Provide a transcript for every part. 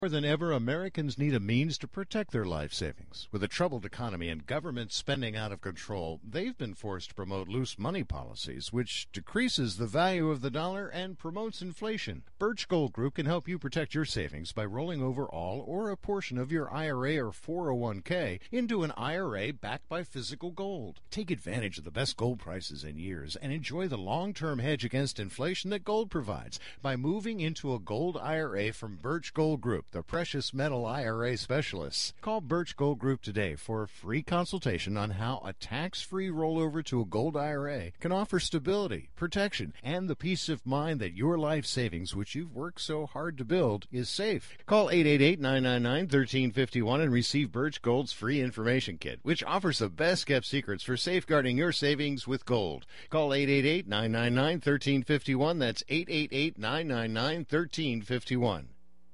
More than ever, Americans need a means to protect their life savings. With a troubled economy and government spending out of control, they've been forced to promote loose money policies, which decreases the value of the dollar and promotes inflation. Birch Gold Group can help you protect your savings by rolling over all or a portion of your IRA or 401k into an IRA backed by physical gold. Take advantage of the best gold prices in years and enjoy the long-term hedge against inflation that gold provides by moving into a gold IRA from Birch Gold Group, the precious metal IRA specialists. Call Birch Gold Group today for a free consultation on how a tax-free rollover to a gold IRA can offer stability, protection, and the peace of mind that your life savings, which you've worked so hard to build, is safe. Call 888-999-1351 and receive Birch Gold's free information kit, which offers the best-kept secrets for safeguarding your savings with gold. Call 888-999-1351. That's 888-999-1351.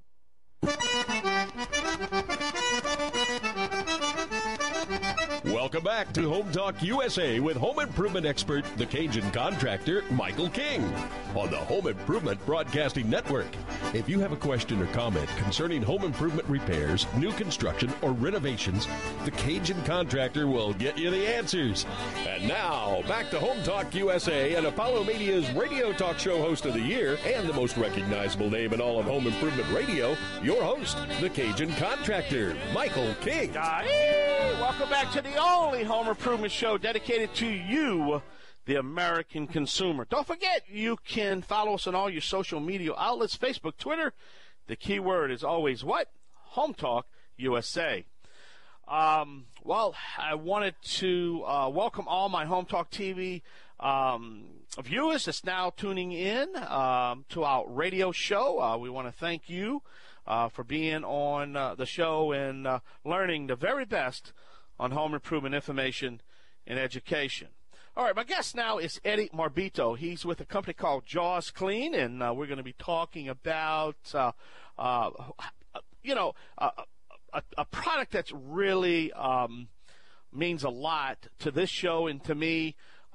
Welcome back to Home Talk USA with home improvement expert, the Cajun contractor, Michael King, on the Home Improvement Broadcasting Network. If you have a question or comment concerning home improvement repairs, new construction, or renovations, the Cajun contractor will get you the answers. And now, back to Home Talk USA and Apollo Media's radio talk show host of the year and the most recognizable name in all of home improvement radio, your host, the Cajun contractor, Michael King. Welcome back to the only home improvement show dedicated to you, the American consumer. Don't forget, you can follow us on all your social media outlets, Facebook, Twitter. The key word is always what? Home Talk USA. Well, I wanted to welcome all my Home Talk TV viewers that's now tuning in to our radio show. We want to thank you for being on the show and learning the very best on home improvement information and education. All right, my guest now is Eddie Marbito. He's with a company called Jaws Clean, and we're going to be talking about, a product that's really means a lot to this show and to me.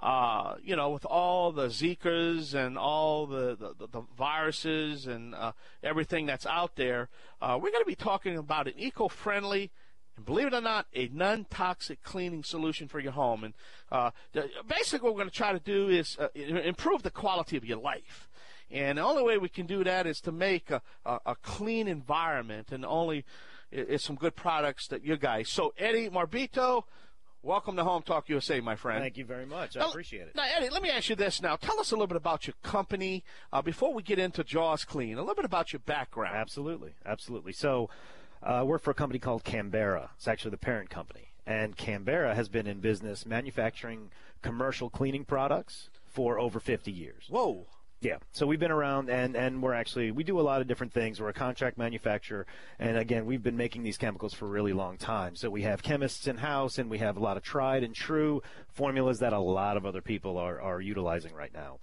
With all the Zikas and all the viruses and everything that's out there, we're going to be talking about an eco-friendly, and believe it or not, a non-toxic cleaning solution for your home. And basically what we're going to try to do is improve the quality of your life. And the only way we can do that is to make a clean environment, and only is some good products that you guys. So, Eddie Marbito, welcome to Home Talk USA, my friend. Thank you very much. I appreciate it. Now, Eddie, let me ask you this now. Tell us a little bit about your company before we get into Jaws Clean, a little bit about your background. Absolutely. So I work for a company called Canberra. It's actually the parent company. And Canberra has been in business manufacturing commercial cleaning products for over 50 years. Whoa. Yeah, so we've been around, and we do a lot of different things. We're a contract manufacturer, and again, we've been making these chemicals for a really long time. So we have chemists in-house, and we have a lot of tried and true formulas that a lot of other people are utilizing right now.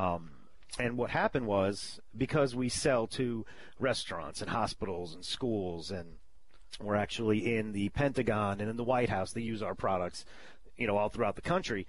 And what happened was, because we sell to restaurants and hospitals and schools, and we're actually in the Pentagon and in the White House, they use our products, all throughout the country.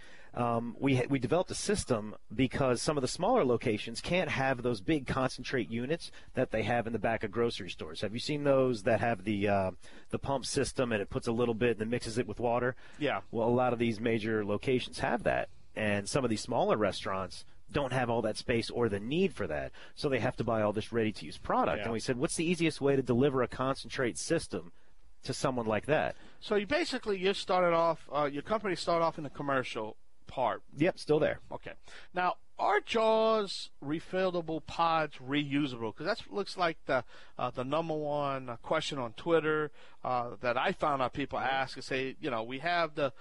We developed a system because some of the smaller locations can't have those big concentrate units that they have in the back of grocery stores. Have you seen those that have the pump system and it puts a little bit and then mixes it with water? Yeah. Well, a lot of these major locations have that, and some of these smaller restaurants don't have all that space or the need for that, so they have to buy all this ready-to-use product. Yeah. And we said, what's the easiest way to deliver a concentrate system to someone like that? So you started off, your company started off in the commercial part. Yep, still there. Okay. Now, are Jaws refillable pods reusable? Because that looks like the number one question on Twitter that I found out people ask and say, we have the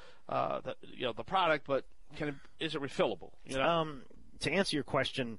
product, but is it refillable? To answer your question,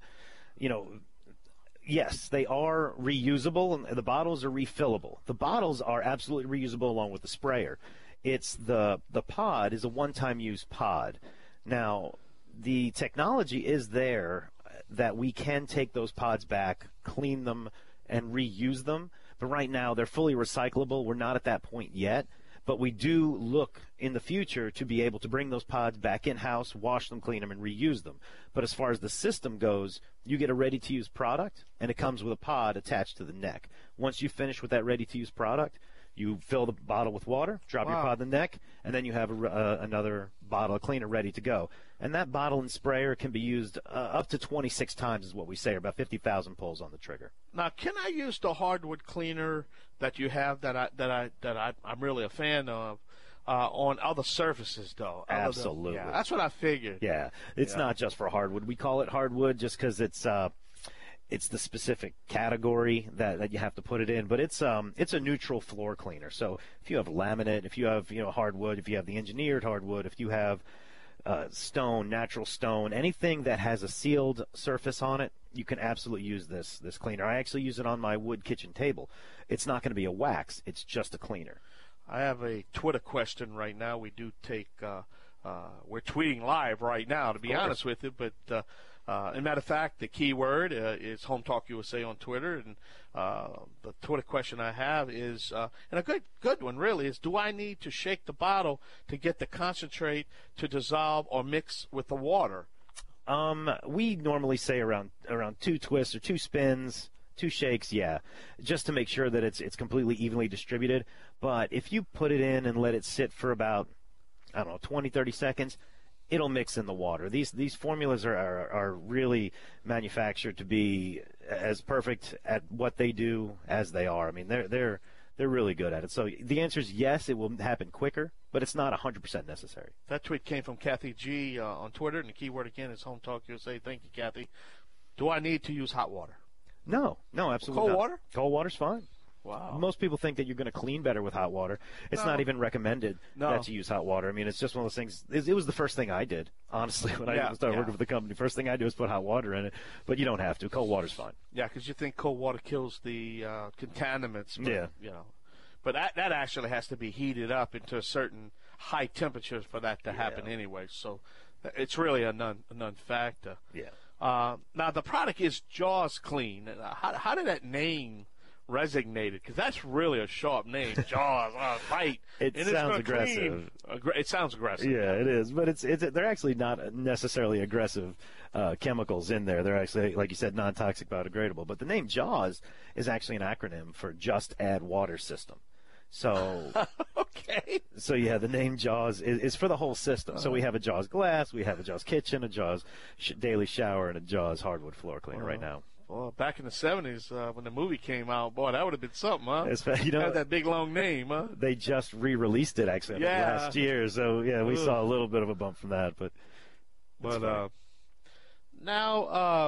yes, they are reusable, and the bottles are refillable. The bottles are absolutely reusable along with the sprayer. It's the pod is a one-time use pod. Now, the technology is there that we can take those pods back, clean them, and reuse them. But right now, they're fully recyclable. We're not at that point yet. But we do look in the future to be able to bring those pods back in-house, wash them, clean them, and reuse them. But as far as the system goes, you get a ready-to-use product, and it comes with a pod attached to the neck. Once you finish with that ready-to-use product, you fill the bottle with water, drop your pod in the neck, and then you have another bottle of cleaner ready to go. And that bottle and sprayer can be used up to 26 times is what we say, or about 50,000 pulls on the trigger. Now, can I use the hardwood cleaner that you have I'm really a fan of on other surfaces, though? Absolutely. Yeah, that's what I figured. Yeah, it's not just for hardwood. We call it hardwood just because it's the specific category that you have to put it in, but it's a neutral floor cleaner. So if you have laminate, if you have hardwood, if you have the engineered hardwood, if you have stone, natural stone, anything that has a sealed surface on it, you can absolutely use this cleaner. I actually use it on my wood kitchen table. It's not going to be a wax; it's just a cleaner. I have a Twitter question right now. We do take we're tweeting live right now, to be honest with you, but. As a matter of fact, the keyword is Home Talk USA on Twitter, and the Twitter question I have is, and a good one really, is do I need to shake the bottle to get the concentrate to dissolve or mix with the water? We normally say around 2 twists or 2 spins, 2 shakes, just to make sure that it's completely evenly distributed. But if you put it in and let it sit for about, 20, 30 seconds, it'll mix in the water. These formulas are really manufactured to be as perfect at what they do as they are. I mean, they're really good at it. So the answer is yes, it will happen quicker, but it's not 100% necessary. That tweet came from Kathy G on Twitter, and the keyword again is Home Talk USA. Thank you, Kathy. Do I need to use hot water? No, absolutely Cold not. water? Cold water's fine. Wow. Most people think that you're going to clean better with hot water. It's not even recommended that you use hot water. I mean, it's just one of those things. It was the first thing I did, honestly, when I started working for the company. First thing I do is put hot water in it, but you don't have to. Cold water's fine. Yeah, because you think cold water kills the contaminants. But, but that actually has to be heated up into a certain high temperature for that to happen anyway. So it's really a non-factor. Yeah. Now, the product is Jaws Clean. How did that name resignated? Because that's really a sharp name. Jaws, bite. It sounds aggressive. It sounds aggressive. Yeah, it is. But they're actually not necessarily aggressive chemicals in there. They're actually, like you said, non-toxic, biodegradable. But the name Jaws is actually an acronym for Just Add Water System. So okay. So the name Jaws is for the whole system. So we have a Jaws glass, we have a Jaws kitchen, a Jaws daily shower, and a Jaws hardwood floor cleaner right now. Well, back in the 70s, when the movie came out, boy, that would have been something, huh? Had that big, long name, huh? They just re-released it, actually, last year. So, we saw a little bit of a bump from that. But now,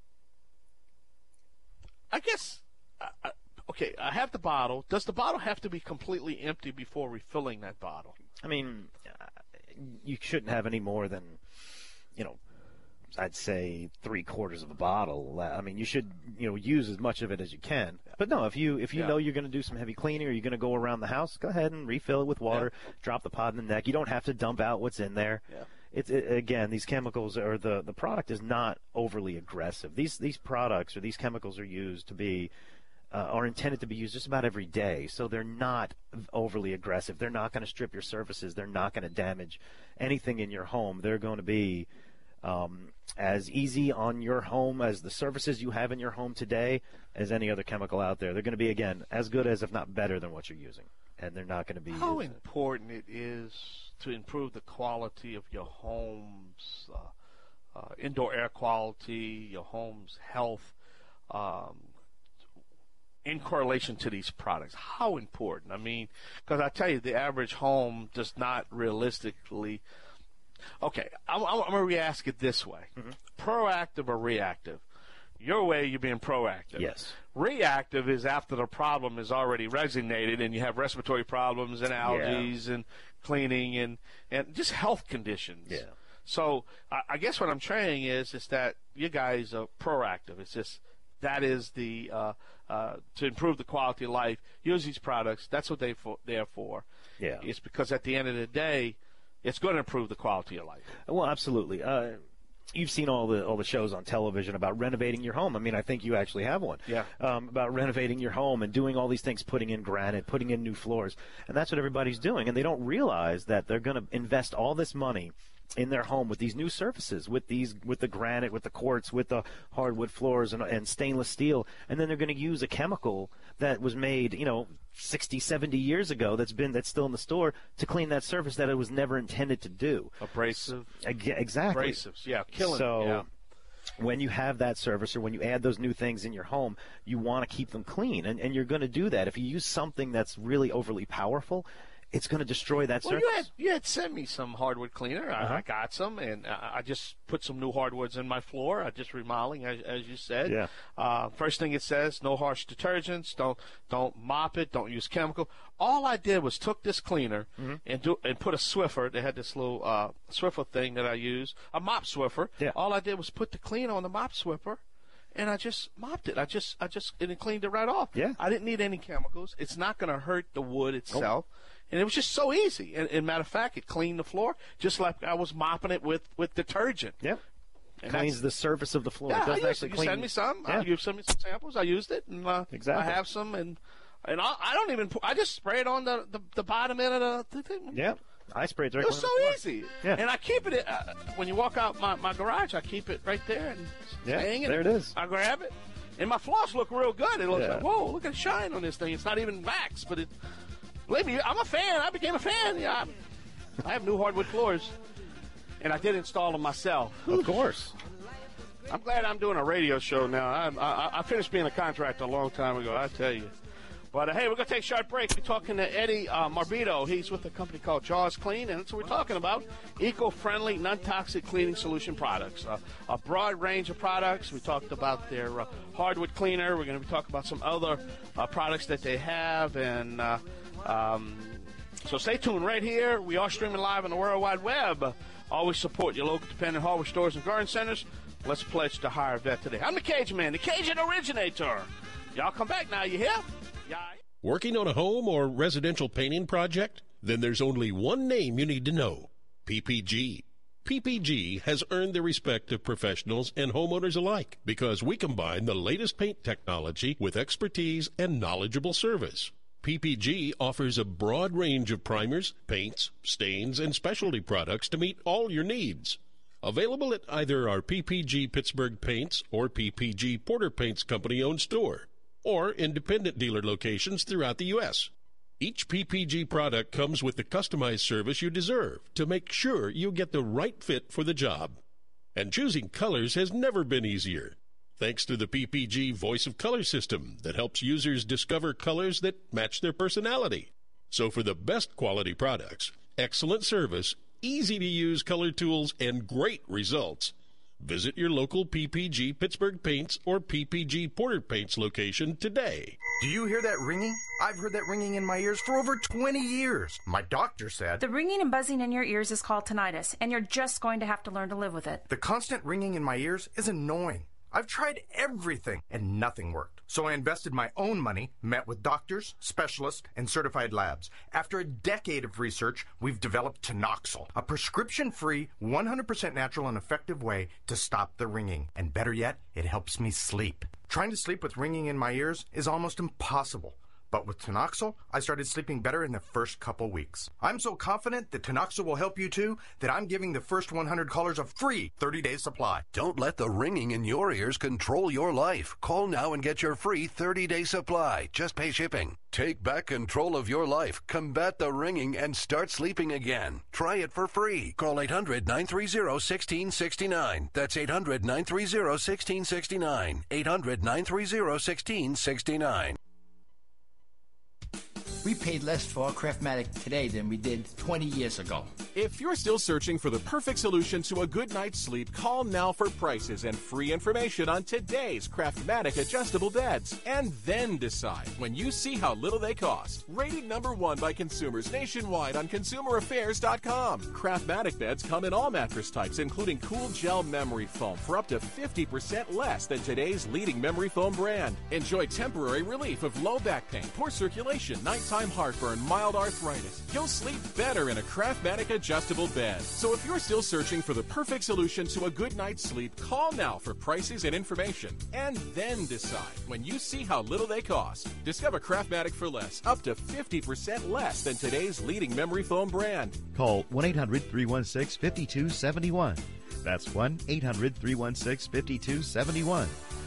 I guess, okay, I have the bottle. Does the bottle have to be completely empty before refilling that bottle? I mean, you shouldn't have any more than, I'd say 3/4 of a bottle. I mean, you should, use as much of it as you can. But no, if you know you're going to do some heavy cleaning or you're going to go around the house, go ahead and refill it with water. Drop the pod in the neck. You don't have to dump out what's in there. Yeah. Again, these chemicals or the product is not overly aggressive. These products or these chemicals are used to be are intended to be used just about every day. So they're not overly aggressive. They're not going to strip your surfaces. They're not going to damage anything in your home. They're going to be as easy on your home as the surfaces you have in your home today as any other chemical out there. They're going to be, again, as good as, if not better than what you're using. And they're not going to be... How important it is to improve the quality of your home's indoor air quality, your home's health, in correlation to these products. How important? I mean, because I tell you, the average home does not realistically... Okay, I'm going to re-ask it this way. Mm-hmm. Proactive or reactive? Your way, you're being proactive. Yes. Reactive is after the problem is already resignated and you have respiratory problems and allergies and cleaning and just health conditions. Yeah. So I guess what I'm saying is that you guys are proactive. It's just that is the to improve the quality of life, use these products. That's what they're for. Yeah. It's because at the end of the day, it's going to improve the quality of life. Well, absolutely. You've seen all the shows on television about renovating your home. I mean, I think you actually have one. Yeah. About renovating your home and doing all these things, putting in granite, putting in new floors. And that's what everybody's doing. And they don't realize that they're going to invest all this money in their home with these new surfaces, with the granite, with the quartz, with the hardwood floors and stainless steel, and then they're going to use a chemical that was made, 60, 70 years ago that's still in the store to clean that surface that it was never intended to do. Abrasive. Exactly. Abrasives, yeah, killing. So yeah. when you have that surface or when you add those new things in your home, you want to keep them clean, and you're going to do that. If you use something that's really overly powerful, it's going to destroy that surface. You had sent me some hardwood cleaner. I got some, and I just put some new hardwoods in my floor. I just remodeling, as you said. Yeah. First thing it says, no harsh detergents. Don't mop it. Don't use chemical. All I did was took this cleaner and put a Swiffer. They had this little Swiffer thing that I use, a mop Swiffer. Yeah. All I did was put the cleaner on the mop Swiffer, and I just mopped it. And it cleaned it right off. Yeah. I didn't need any chemicals. It's not going to hurt the wood itself. Oh. And it was just so easy. And matter of fact, it cleaned the floor just like I was mopping it with detergent. Yep. And cleans the surface of the floor. Yeah, it doesn't you send me some. Yeah. You send me some samples. I used it, and exactly. I have some, and I don't even. I just spray it on the bottom end of the thing. Yeah. I sprayed it. It was so easy. Yeah. And I keep it when you walk out my garage. I keep it right there and hang it. There it is. I grab it, and my floors look real good. It looks like, whoa, look at the shine on this thing. It's not even wax, but it. Believe me, I'm a fan. I became a fan. Yeah, I have new hardwood floors, and I did install them myself. Of course. I'm glad I'm doing a radio show now. I finished being a contractor a long time ago, I tell you. But, hey, we're going to take a short break. We're talking to Eddie Marbito. He's with a company called Jaws Clean, and that's what we're talking about, eco-friendly, non-toxic cleaning solution products. A broad range of products. We talked about their hardwood cleaner. We're going to be talking about some other products that they have, and so stay tuned right here. We are streaming live on the World Wide Web. Always support your local dependent hardware stores and garden centers. Let's pledge to hire a vet today. I'm the Cajun Man, the Cajun originator. Y'all come back now, you hear? Yeah. Working on a home or residential painting project? Then there's only one name you need to know: PPG. PPG has earned the respect of professionals and homeowners alike because we combine the latest paint technology with expertise and knowledgeable service. PPG offers a broad range of primers, paints, stains, and specialty products to meet all your needs. Available at either our PPG Pittsburgh Paints or PPG Porter Paints Company-owned store, or independent dealer locations throughout the U.S. Each PPG product comes with the customized service you deserve to make sure you get the right fit for the job. And choosing colors has never been easier, thanks to the PPG Voice of Color system that helps users discover colors that match their personality. So for the best quality products, excellent service, easy-to-use color tools, and great results, visit your local PPG Pittsburgh Paints or PPG Porter Paints location today. Do you hear that ringing? I've heard that ringing in my ears for over 20 years. My doctor said... The ringing and buzzing in your ears is called tinnitus, and you're just going to have to learn to live with it. The constant ringing in my ears is annoying. I've tried everything, and nothing worked. So I invested my own money, met with doctors, specialists, and certified labs. After a decade of research, we've developed Tinoxil, a prescription-free, 100% natural and effective way to stop the ringing. And better yet, it helps me sleep. Trying to sleep with ringing in my ears is almost impossible. But with Tinoxil, I started sleeping better in the first couple weeks. I'm so confident that Tinoxil will help you too that I'm giving the first 100 callers a free 30-day supply. Don't let the ringing in your ears control your life. Call now and get your free 30-day supply. Just pay shipping. Take back control of your life, combat the ringing, and start sleeping again. Try it for free. Call 800-930-1669. That's 800-930-1669. 800-930-1669. We paid less for our Craftmatic today than we did 20 years ago. If you're still searching for the perfect solution to a good night's sleep, call now for prices and free information on today's Craftmatic adjustable beds. And then decide when you see how little they cost. Rated #1 by consumers nationwide on ConsumerAffairs.com. Craftmatic beds come in all mattress types, including cool gel memory foam for up to 50% less than today's leading memory foam brand. Enjoy temporary relief of low back pain, poor circulation, nighttime heartburn, mild arthritis. You'll sleep better in a Craftmatic adjustable adjustable bed. So if you're still searching for the perfect solution to a good night's sleep, call now for prices and information, and then decide when you see how little they cost. Discover Craftmatic for less, up to 50% less than today's leading memory foam brand. Call 1-800-316-5271. That's 1-800-316-5271.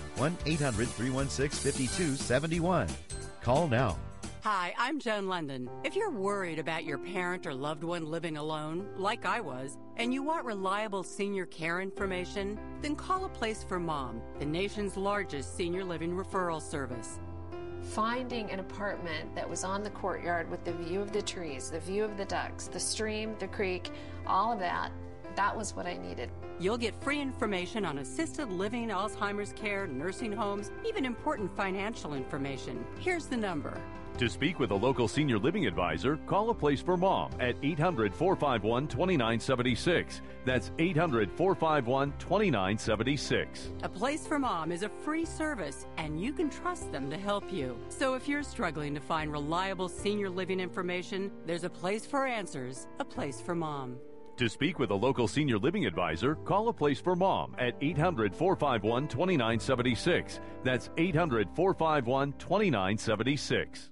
1-800-316-5271. Call now. Hi, I'm Joan London. If you're worried about your parent or loved one living alone, like I was, and you want reliable senior care information, then call A Place for Mom, the nation's largest senior living referral service. Finding an apartment that was on the courtyard with the view of the trees, the view of the ducks, the stream, the creek, all of that, that was what I needed. You'll get free information on assisted living, Alzheimer's care, nursing homes, even important financial information. Here's the number. To speak with a local senior living advisor, call A Place for Mom at 800-451-2976. That's 800-451-2976. A Place for Mom is a free service, and you can trust them to help you. So if you're struggling to find reliable senior living information, there's a place for answers, A Place for Mom. To speak with a local senior living advisor, call A Place for Mom at 800-451-2976. That's 800-451-2976.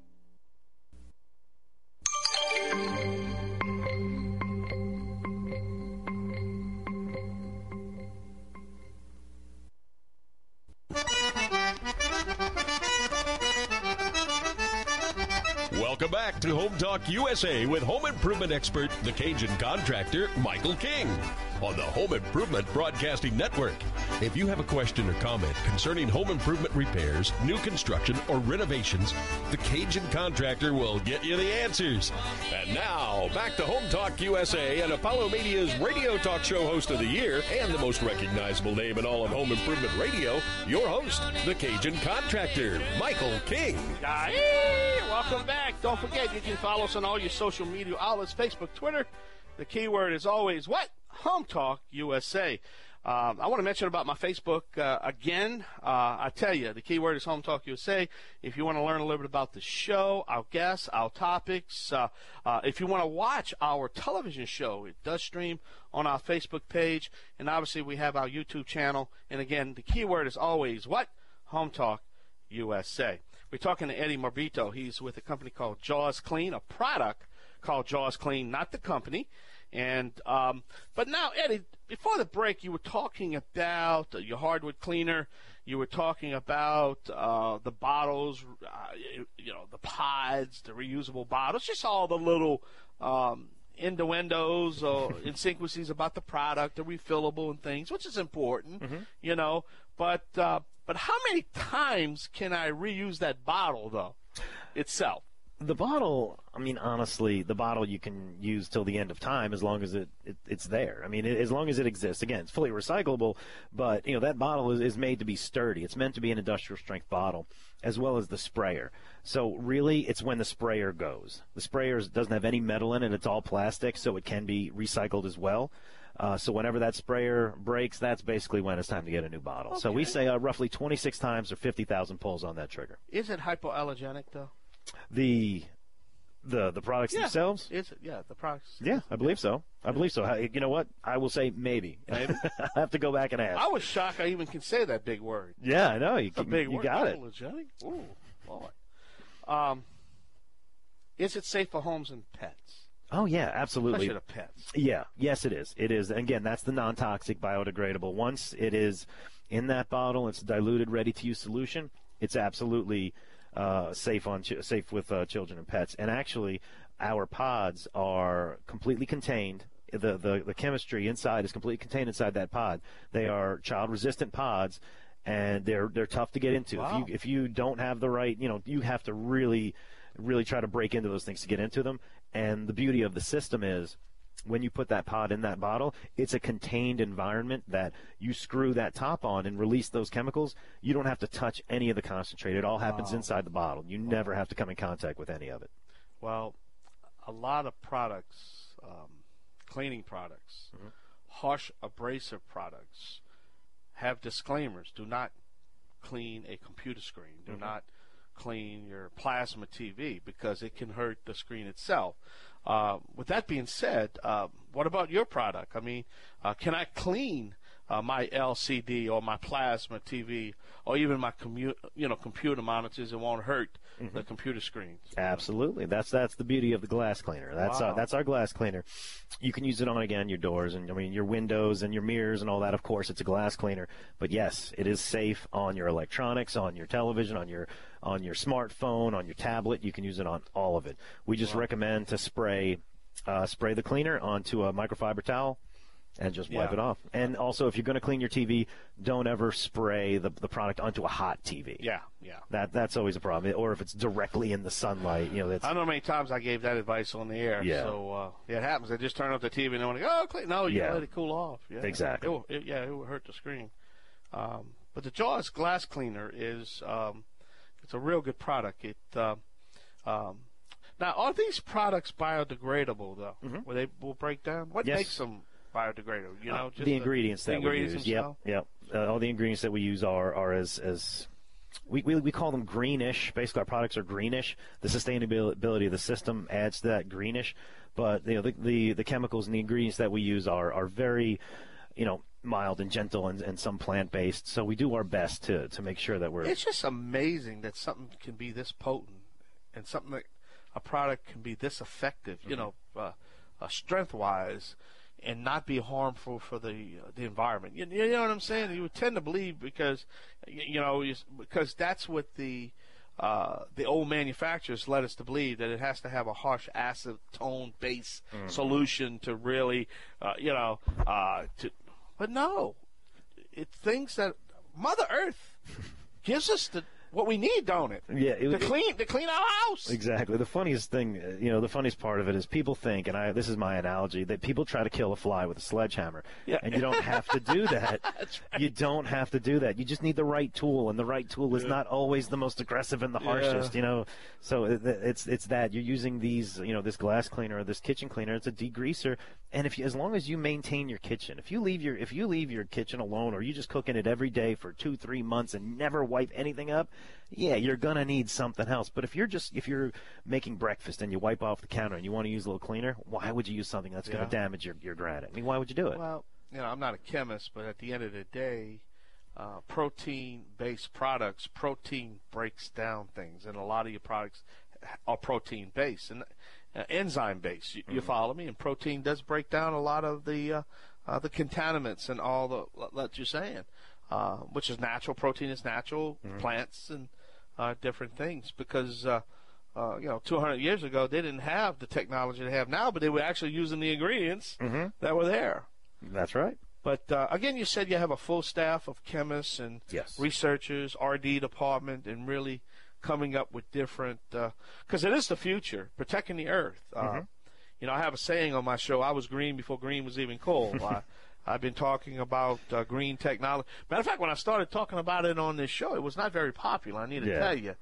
Welcome back to Home Talk USA with home improvement expert, the Cajun contractor, Michael King, on the Home Improvement Broadcasting Network. If you have a question or comment concerning home improvement repairs, new construction, or renovations, the Cajun contractor will get you the answers. And now, back to Home Talk USA and Apollo Media's radio talk show host of the year and the most recognizable name in all of home improvement radio, your host, the Cajun contractor, Michael King. Hey, welcome back. Don't forget, you can follow us on all your social media outlets, Facebook, Twitter. The keyword is always what? Home Talk USA. I want to mention about my Facebook again. I tell you, the keyword is Home Talk USA. If you want to learn a little bit about the show, our guests, our topics, if you want to watch our television show, it does stream on our Facebook page. And obviously, we have our YouTube channel. And again, the keyword is always what? Home Talk USA. We're talking to Eddie Morbito. He's with a company called Jaws Clean, a product called Jaws Clean, not the company. And but now, Eddie, before the break, you were talking about your hardwood cleaner. You were talking about the bottles, the pods, the reusable bottles, just all the little innuendos or intricacies about the product, the refillable and things, which is important, But how many times can I reuse that bottle, though, itself? The bottle, I mean, honestly, the bottle you can use till the end of time as long as it's there. I mean, as long as it exists. Again, it's fully recyclable, but, that bottle is made to be sturdy. It's meant to be an industrial-strength bottle, as well as the sprayer. So, really, it's when the sprayer goes. The sprayer doesn't have any metal in it. It's all plastic, so it can be recycled as well. So whenever that sprayer breaks, that's basically when it's time to get a new bottle. Okay. So we say roughly 26 times or 50,000 pulls on that trigger. Is it hypoallergenic, though? The products themselves? Is it? Yeah, the products. Yeah, I believe so. You know what? I will say maybe. Maybe. I have to go back and ask. I was shocked I even can say that big word. Yeah, I know. You word. Got it. Hypoallergenic? Ooh, boy. Is it safe for homes and pets? Oh, yeah, absolutely. Especially the pets. Yeah, yes, it is. It is. Again, that's the non-toxic biodegradable. Once it is in that bottle, it's a diluted, ready-to-use solution. It's absolutely safe with children and pets. And actually, our pods are completely contained. The chemistry inside is completely contained inside that pod. They are child-resistant pods, and they're tough to get into. Wow. If you don't have the right, you have to really try to break into those things to get into them. And the beauty of the system is when you put that pod in that bottle, it's a contained environment that you screw that top on and release those chemicals. You don't have to touch any of the concentrate. It all happens inside the bottle. You never have to come in contact with any of it. Well, a lot of products, cleaning products, harsh abrasive products, have disclaimers. Do not clean a computer screen. Do not clean your plasma TV because it can hurt the screen itself. With that being said, what about your product? I mean, can I clean my LCD or my plasma TV or even my computer monitors? It won't hurt the computer screens. Absolutely. That's the beauty of the glass cleaner. That's our glass cleaner. You can use it on, again, your doors and your windows and your mirrors and all that. Of course, it's a glass cleaner. But yes, it is safe on your electronics, on your television, on your smartphone, on your tablet. You can use it on all of it. We just recommend to spray the cleaner onto a microfiber towel and just wipe it off. And also, if you're going to clean your TV, don't ever spray the product onto a hot TV. Yeah. That's always a problem. Or if it's directly in the sunlight, I don't know how many times I gave that advice on the air. Yeah. So it happens. I just turn off the TV and I want to go, clean. No, you let it cool off. Yeah. Exactly. It will hurt the screen. But the Jaws glass cleaner is it's a real good product. Now, are these products biodegradable though? Where they will break down? What makes them biodegradable? Just the ingredients that we use. Themselves? Yep. All the ingredients that we use are as we call them greenish. Basically, our products are greenish. The sustainability of the system adds to that greenish. But the chemicals and the ingredients that we use are very, mild and gentle and some plant-based. So we do our best to make sure that we're... It's just amazing that something can be this potent and something that a product can be this effective, strength-wise, and not be harmful for the environment. You know what I'm saying? You would tend to believe because that's what the old manufacturers led us to believe, that it has to have a harsh acid tone base solution to really, but no, it's things that Mother Earth gives us what we need, don't it? Yeah, to clean our house. Exactly. The funniest thing, the funniest part of it is people think, and this is my analogy, that people try to kill a fly with a sledgehammer. Yeah. And you don't have to do that. That's right. You don't have to do that. You just need the right tool, and the right tool is not always the most aggressive and the harshest. So it's that you're using these, this glass cleaner or this kitchen cleaner. It's a degreaser, and as long as you maintain your kitchen, if you leave your kitchen alone, or you just cook in it every day for 2-3 months and never wipe anything up, yeah, you're gonna need something else. But if you're making breakfast and you wipe off the counter and you want to use a little cleaner, why would you use something that's going to damage your granite? I mean, why would you do it? Well, I'm not a chemist, but at the end of the day, protein-based products, protein breaks down things, and a lot of your products are protein-based and enzyme-based. You follow me? And protein does break down a lot of the contaminants and all that you're saying, which is natural. Protein is natural, plants and different things, because 200 years ago they didn't have the technology they have now, but they were actually using the ingredients that were there. That's right. But again, you said you have a full staff of chemists and researchers, R&D department, and really coming up with different, because it is the future, protecting the earth. I have a saying on my show: I was green before green was even cool. I've been talking about green technology. Matter of fact, when I started talking about it on this show, it was not very popular. I need to tell you.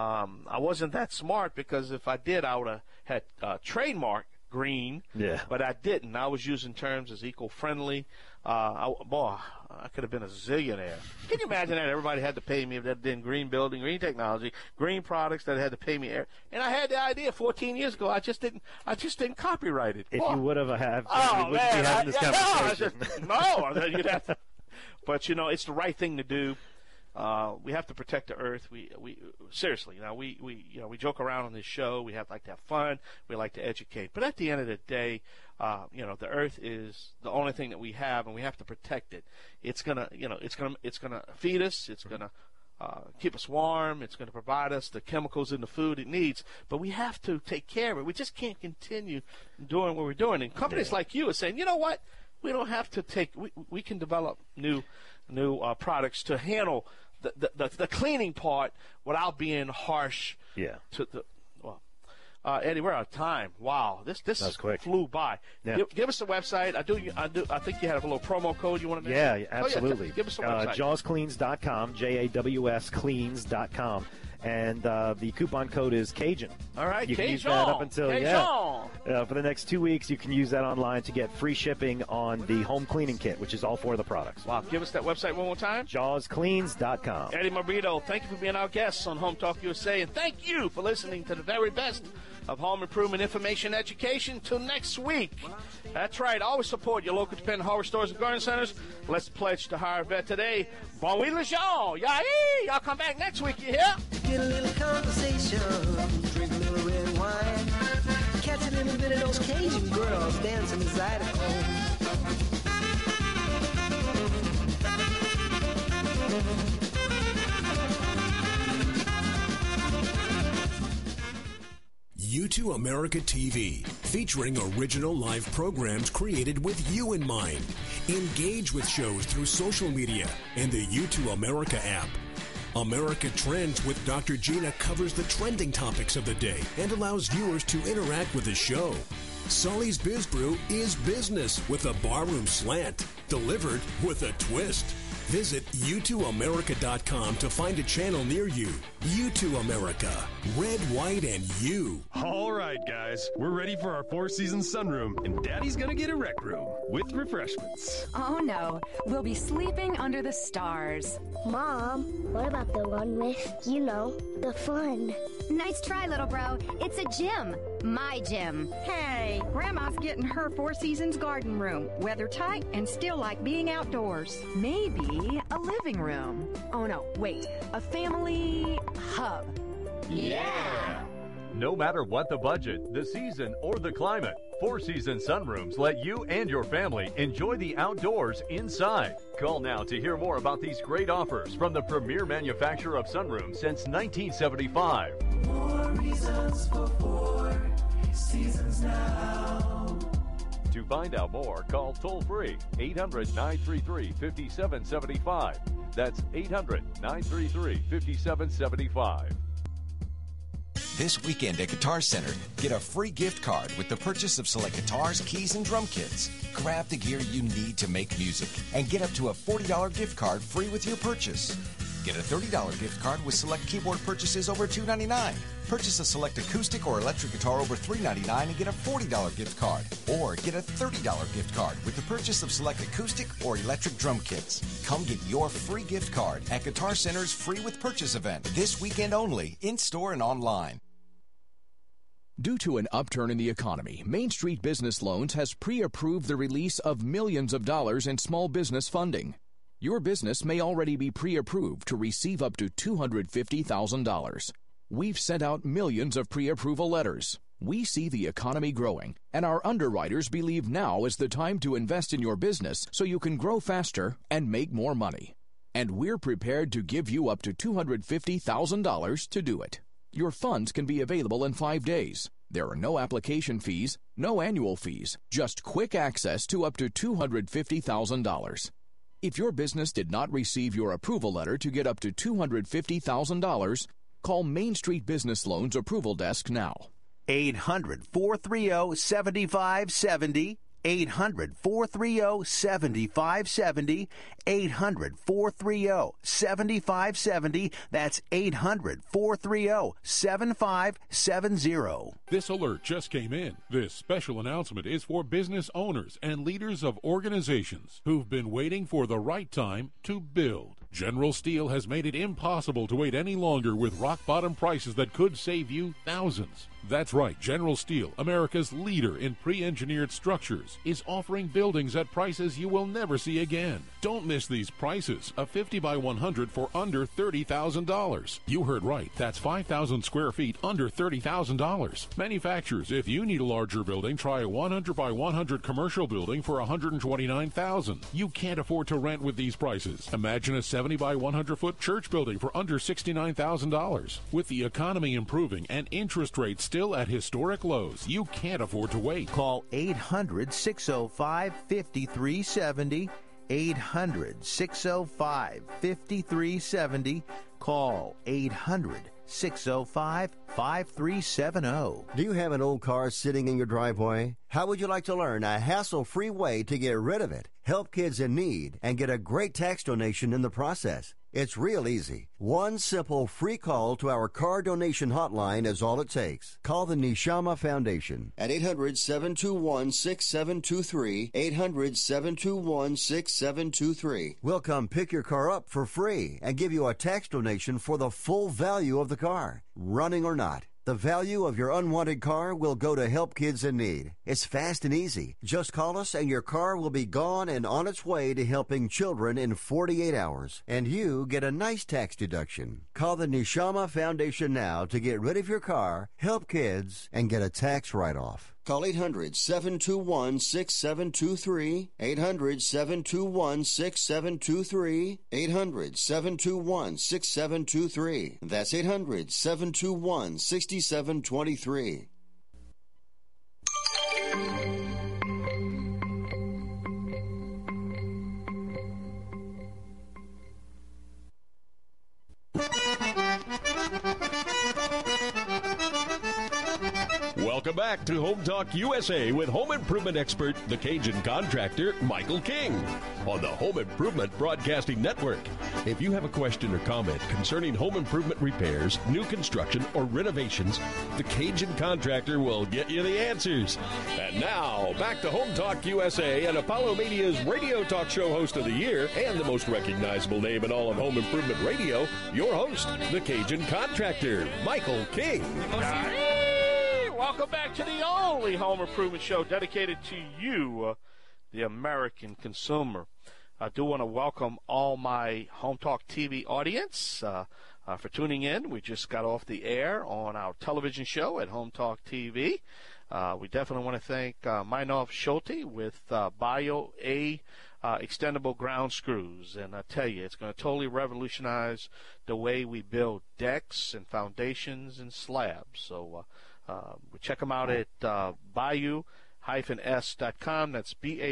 I wasn't that smart, because if I did, I would have had trademark green, but I didn't. I was using terms as eco-friendly. I could have been a zillionaire. Can you imagine that? Everybody had to pay me if that did green building, green technology, green products, that had to pay me. And I had the idea 14 years ago. I just didn't copyright it. If you would have we wouldn't be having this conversation. You'd have to. But it's the right thing to do. We have to protect the earth. We seriously, we joke around on this show. We like to have fun. We like to educate. But at the end of the day, the earth is the only thing that we have, and we have to protect it. It's gonna feed us. It's gonna keep us warm. It's gonna provide us the chemicals in the food it needs. But we have to take care of it. We just can't continue doing what we're doing. And companies like you are saying, you know what? We don't have to take. We can develop new products to handle the cleaning part without being harsh. To the Eddie, we're out of time. Wow, this flew by. Give us the website. I think you had a little promo code you want to mention. Absolutely. Give us the website. JawsCleans.com, JAWS Cleans.com. And the coupon code is Cajun. All right, you Cajun. can use that up until For the next 2 weeks, you can use that online to get free shipping on the home cleaning kit, which is all 4 of the products. Wow. Give us that website one more time. JawsCleans.com. Eddie Marito, thank you for being our guest on Home Talk USA, and thank you for listening to the very best of home improvement information and education. Till next week. That's right. Always support your local independent hardware stores and garden centers. Let's pledge to hire a vet today. Bon we Lejean. Y'all come back next week, you hear? Get a little conversation, drink a little red wine, catch a little bit of those Cajun girls dancing inside of home. U2 America TV, featuring original live programs created with you in mind. Engage with shows through social media and the U2 America app. America Trends with Dr. Gina covers the trending topics of the day and allows viewers to interact with the show. Sully's Biz Brew is business with a barroom slant, delivered with a twist. Visit U2America.com to find a channel near you. U2 America. Red, white, and you. All right, guys. We're ready for our four-season sunroom, and Daddy's gonna get a rec room with refreshments. Oh, no. We'll be sleeping under the stars. Mom, what about the one with, the fun? Nice try, little bro. It's a gym. My gym. Hey, Grandma's getting her Four Seasons garden room. Weather tight and still like being outdoors. Maybe a living room. Oh, no, wait. A family hub. Yeah! No matter what the budget, the season, or the climate, Four Seasons Sunrooms let you and your family enjoy the outdoors inside. Call now to hear more about these great offers from the premier manufacturer of sunrooms since 1975. More reasons for Four Seasons now. To find out more, call toll-free 800-933-5775. That's 800-933-5775. This weekend at Guitar Center, get a free gift card with the purchase of select guitars, keys, and drum kits. Grab the gear you need to make music and get up to a $40 gift card free with your purchase. Get a $30 gift card with select keyboard purchases over $299. Purchase a select acoustic or electric guitar over $399 and get a $40 gift card. Or get a $30 gift card with the purchase of select acoustic or electric drum kits. Come get your free gift card at Guitar Center's Free with Purchase event this weekend only, in-store and online. Due to an upturn in the economy, Main Street Business Loans has pre-approved the release of millions of dollars in small business funding. Your business may already be pre-approved to receive up to $250,000. We've sent out millions of pre-approval letters. We see the economy growing, and our underwriters believe now is the time to invest in your business so you can grow faster and make more money. And we're prepared to give you up to $250,000 to do it. Your funds can be available in 5 days. There are no application fees, no annual fees, just quick access to up to $250,000. If your business did not receive your approval letter to get up to $250,000, call Main Street Business Loans Approval Desk now. 800-430-7570. 800-430-7570. 800-430-7570. That's 800-430-7570. This alert just came in. This special announcement is for business owners and leaders of organizations who've been waiting for the right time to build. General Steel has made it impossible to wait any longer with rock-bottom prices that could save you thousands. That's right, General Steel, America's leader in pre-engineered structures, is offering buildings at prices you will never see again. Don't miss these prices. A 50 by 100 for under $30,000. You heard right. That's 5,000 square feet under $30,000. Manufacturers, if you need a larger building, try a 100 by 100 commercial building for $129,000. You can't afford to rent with these prices. Imagine a 70 by 100 foot church building for under $69,000. With the economy improving and interest rates still at historic lows, you can't afford to wait. Call 800-605-5370. 800-605-5370. Call 800-605-5370. Do you have an old car sitting in your driveway? How would you like to learn a hassle-free way to get rid of it, help kids in need, and get a great tax donation in the process? It's real easy. One simple free call to our car donation hotline is all it takes. Call the Neshama Foundation at 800-721-6723, 800-721-6723. We'll come pick your car up for free and give you a tax donation for the full value of the car, running or not. The value of your unwanted car will go to help kids in need. It's fast and easy. Just call us and your car will be gone and on its way to helping children in 48 hours. And you get a nice tax deduction. Call the Neshama Foundation now to get rid of your car, help kids, and get a tax write-off. Call 800-721-6723, 800-721-6723, 800-721-6723. That's 800-721-6723. Welcome back to Home Talk USA with home improvement expert, the Cajun contractor, Michael King, on the Home Improvement Broadcasting Network. If you have a question or comment concerning home improvement repairs, new construction, or renovations, the Cajun contractor will get you the answers. And now, back to Home Talk USA and Apollo Media's radio talk show host of the year and the most recognizable name in all of home improvement radio, your host, the Cajun contractor, Michael King. Welcome back to the only home improvement show dedicated to you, the American consumer. I do want to welcome all my Home Talk TV audience for tuning in. We just got off the air on our television show at Home Talk TV. We definitely want to thank Meinhof Schulte with Bio A extendable ground screws. And I tell you, it's going to totally revolutionize the way we build decks and foundations and slabs. So we check them out at Bayou-S.com. That's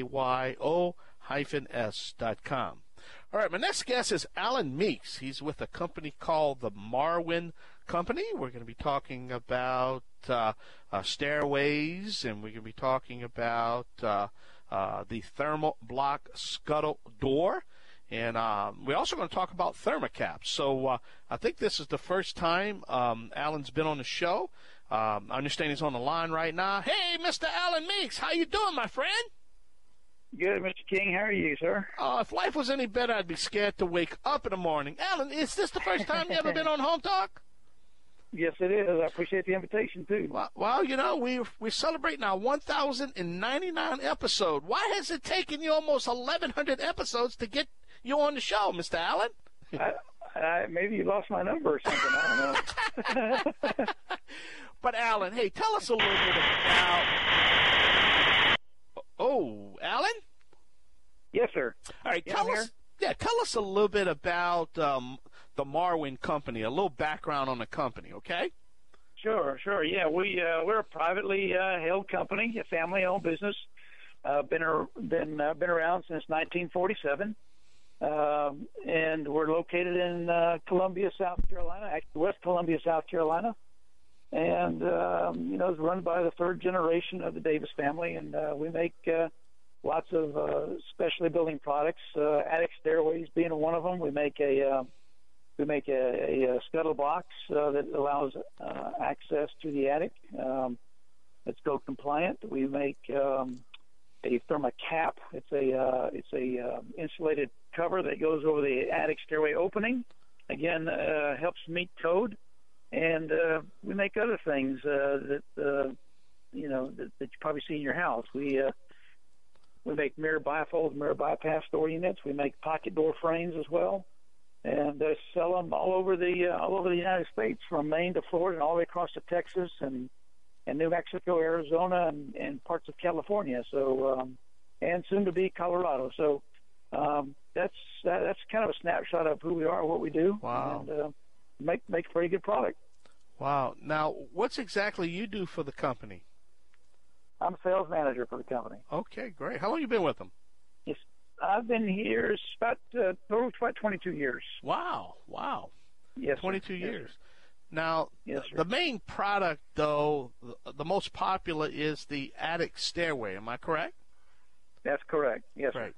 BAYO-S.com. All right, my next guest is Alan Meeks. He's with a company called the Marwin Company. We're going to be talking about stairways, and we're going to be talking about the thermal block scuttle door. And we're also going to talk about thermocaps. So I think this is the first time Alan's been on the show. I understand he's on the line right now. Hey, Mr. Alan Meeks, how you doing, my friend? Good, Mr. King. How are you, sir? If life was any better, I'd be scared to wake up in the morning. Alan, is this the first time you ever been on Home Talk? Yes, it is. I appreciate the invitation, too. Well, you know, we're celebrating our 1,099 episode. Why has it taken you almost 1,100 episodes to get you on the show, Mr. Allen? Maybe you lost my number or something. I don't know. But, Alan, hey, tell us a little bit about... Oh, Alan? Yes, sir. All right, tell us a little bit about the Marwin Company, a little background on the company, okay? Sure. Yeah, we're a privately held company, a family-owned business. Been around since 1947. And we're located in Columbia, South Carolina, actually West Columbia, South Carolina. And, it's run by the third generation of the Davis family. And we make lots of specialty building products, attic stairways being one of them. We make a scuttle box that allows access to the attic. It's code compliant. We make a thermocap. It's a insulated cover that goes over the attic stairway opening. Again, helps meet code. And we make other things that you probably see in your house. We make mirror bifold, mirror bypass door units. We make pocket door frames as well, and sell them all over the United States, from Maine to Florida, and all the way across to Texas and New Mexico, Arizona, and parts of California. So and soon to be Colorado. So that's kind of a snapshot of who we are, what we do. Wow. And make a pretty good product. Wow. Now, what's exactly you do for the company? I'm a sales manager for the company. Okay, great. How long have you been with them? Yes, I've been here about 22 years. Wow. Yes, 22 sir. years. Now, yes, the main product, though, the most popular is the attic stairway. Am I correct? That's correct. Yes. Right.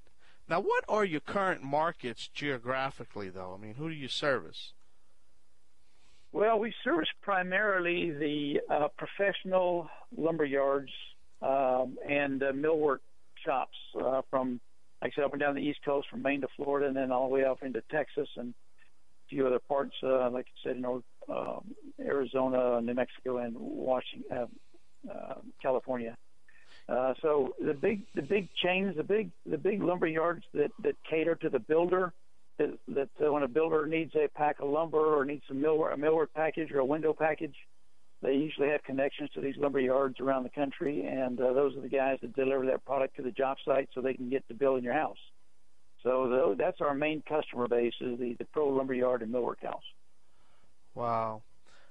Now, what are your current markets geographically, though? I mean, who do you service? Well, we service primarily the professional lumber yards and millwork shops from, like I said, up and down the East Coast, from Maine to Florida, and then all the way up into Texas and a few other parts, like I said, Arizona, New Mexico, and Washington, California. So the big chains, the big lumber yards that cater to the builder, that when a builder needs a pack of lumber or needs a millwork package or a window package, they usually have connections to these lumber yards around the country, and those are the guys that deliver that product to the job site so they can get to building your house. So that's our main customer base, is the pro lumber yard and millwork house. Wow.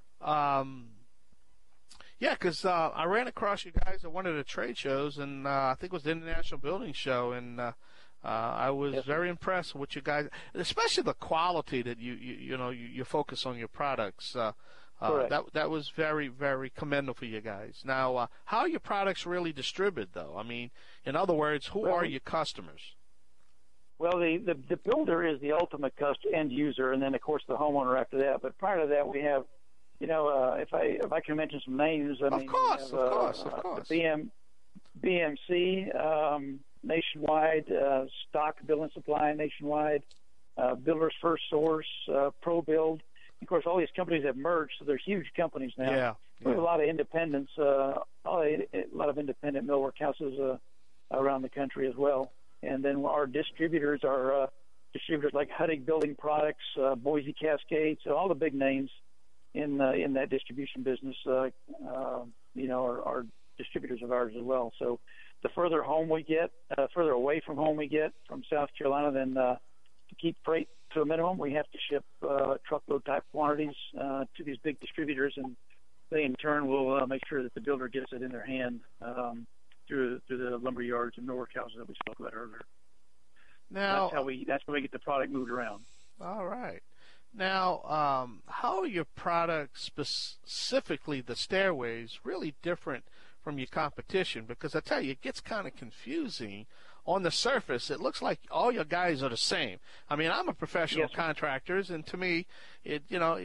Yeah, because I ran across you guys at one of the trade shows, and I think it was the International Building Show, and I was very impressed with you guys, especially the quality that you focus on your products. That was very, very commendable for you guys. Now, how are your products really distributed, though? I mean, in other words, who are your customers? Well, the builder is the ultimate end user, and then of course the homeowner after that. But prior to that, we have, if I can mention some names, Of course. BMC nationwide, Stock Building Supply nationwide, Builders First Source, ProBuild. Of course, all these companies have merged, so they're huge companies now. Yeah. We have a lot of independents, a lot of independent millwork houses around the country as well. And then our distributors are distributors like Huddig Building Products, Boise Cascade, so all the big names in that distribution business, are distributors of ours as well. So the further home we get, further away from home we get from South Carolina, then to keep freight to a minimum, we have to ship truckload type quantities to these big distributors, and they in turn will make sure that the builder gets it in their hand through the lumber yards and millwork houses that we spoke about earlier. Now, that's how we get the product moved around. All right. Now, how are your products, specifically the stairways, really different from your competition? Because I tell you, it gets kind of confusing. On the surface, it looks like all your guys are the same. I mean, I'm a professional contractor, and to me, y'all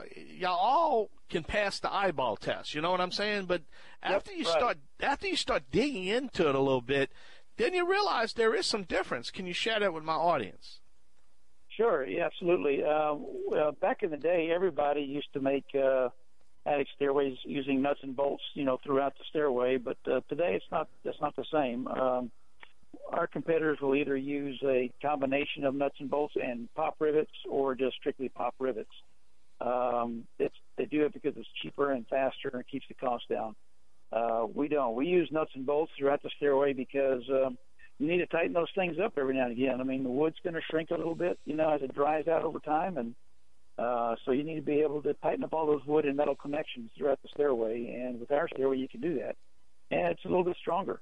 all can pass the eyeball test. You know what I'm saying? But after you start digging into it a little bit, then you realize there is some difference. Can you share that with my audience? Sure, yeah, absolutely. Back in the day, everybody used to make attic stairways using nuts and bolts, throughout the stairway. But today, that's not the same. Our competitors will either use a combination of nuts and bolts and pop rivets, or just strictly pop rivets. They do it because it's cheaper and faster and keeps the cost down. We don't. We use nuts and bolts throughout the stairway because you need to tighten those things up every now and again. I mean, the wood's going to shrink a little bit, as it dries out over time, and so you need to be able to tighten up all those wood and metal connections throughout the stairway. And with our stairway, you can do that. And it's a little bit stronger.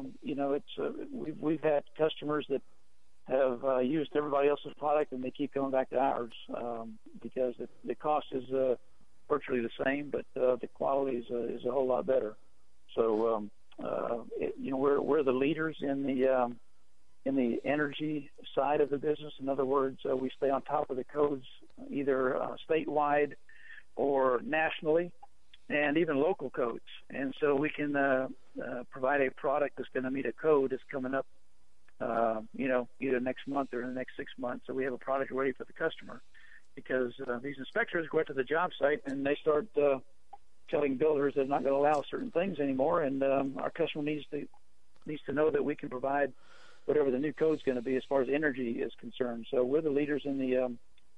We've had customers that have used everybody else's product, and they keep coming back to ours because the cost is virtually the same, but the quality is a whole lot better. So we're the leaders in the energy side of the business. In other words, we stay on top of the codes, either statewide or nationally, and even local codes. And so we can provide a product that's going to meet a code that's coming up, either next month or in the next 6 months. So we have a product ready for the customer, because these inspectors go out to the job site and they start telling builders they're not going to allow certain things anymore. And our customer needs to know that we can provide whatever the new code's going to be as far as energy is concerned. So we're the leaders in the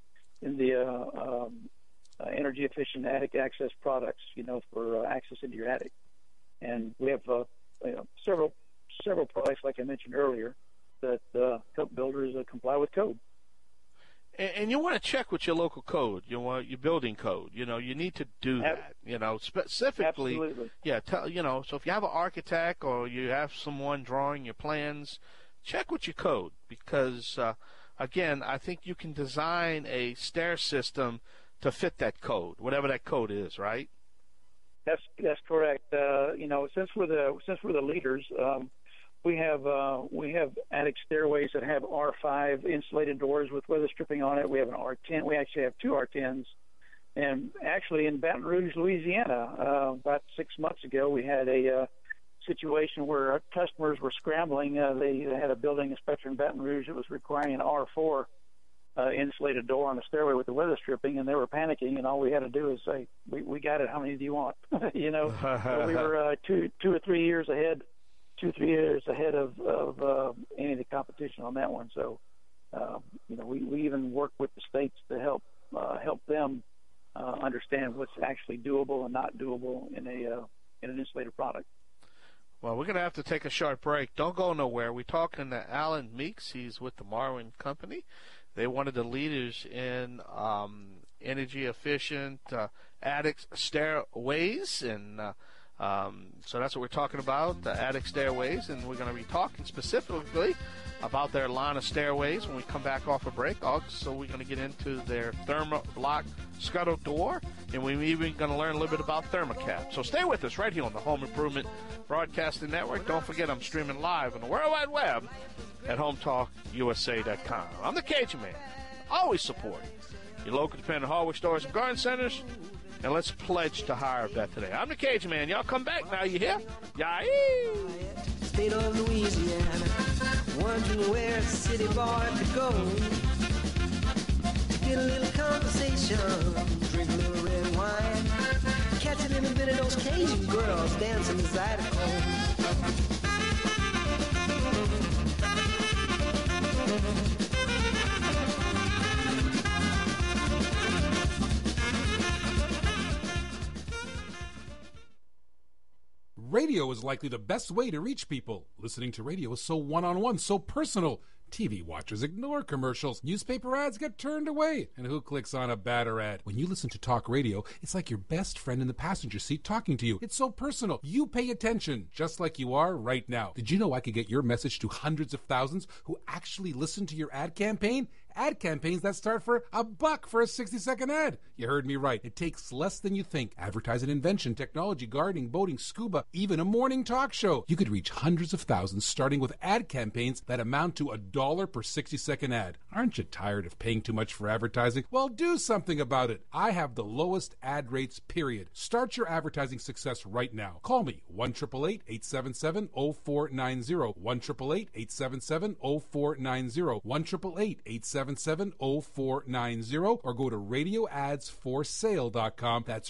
energy efficient attic access products, for access into your attic. And we have several products, like I mentioned earlier, that help builders comply with code. And you want to check with your local code, your building code. You need to do that. Specifically. Absolutely. Yeah. So if you have an architect or you have someone drawing your plans, check with your code, because again, I think you can design a stair system to fit that code, whatever that code is, right? That's correct. Since we're the leaders, we have attic stairways that have R5 insulated doors with weather stripping on it. We have an R10. We actually have 2 R10s. And actually in Baton Rouge, Louisiana, about 6 months ago, we had a situation where our customers were scrambling. They had a building inspector in Baton Rouge that was requiring an R4 insulated door on the stairway with the weather stripping, and they were panicking, and all we had to do is say, we got it, how many do you want? So we were 2 or 3 years ahead, 2-3 years ahead of any of the competition on that one. So we even work with the states to help them understand what's actually doable and not doable in an insulated product. Well, we're going to have to take a short break. Don't go nowhere. We're talking to Alan Meeks. He's with the Marwin Company. They're one of the leaders in energy-efficient attic stairways, and so that's what we're talking about, the attic stairways, and we're going to be talking specifically about their line of stairways when we come back off a break. Also, we're going to get into their ThermoBlock scuttle door, and we're even going to learn a little bit about ThermoCap. So stay with us right here on the Home Improvement Broadcasting Network. Don't forget, I'm streaming live on the World Wide Web at HomeTalkUSA.com. I'm the Cajun Man. Always support your local dependent hardware stores and garden centers. And let's pledge to hire a vet today. I'm the Cajun Man. Y'all come back now. You hear? Yay! State of Louisiana, wondering where a city boy could go to get a little conversation, drink a little red wine, catch a little bit of those Cajun girls dancing the xylophone. Radio is likely the best way to reach people. Listening to radio is so one-on-one, so personal. TV watchers ignore commercials. Newspaper ads get turned away. And who clicks on a banner ad? When you listen to talk radio, it's like your best friend in the passenger seat talking to you. It's so personal. You pay attention, just like you are right now. Did you know I could get your message to hundreds of thousands who actually listen to your ad campaign? Ad campaigns that start for $1 for a 60-second ad. You heard me right. It takes less than you think. Advertise an invention, technology, gardening, boating, scuba, even a morning talk show. You could reach hundreds of thousands starting with ad campaigns that amount to $1 per 60-second ad. Aren't you tired of paying too much for advertising? Well, do something about it. I have the lowest ad rates, period. Start your advertising success right now. Call me, 1-888-877-0490, 1-888-877-0490, 1-888-877-0490, or go to radioadsforsale.com. That's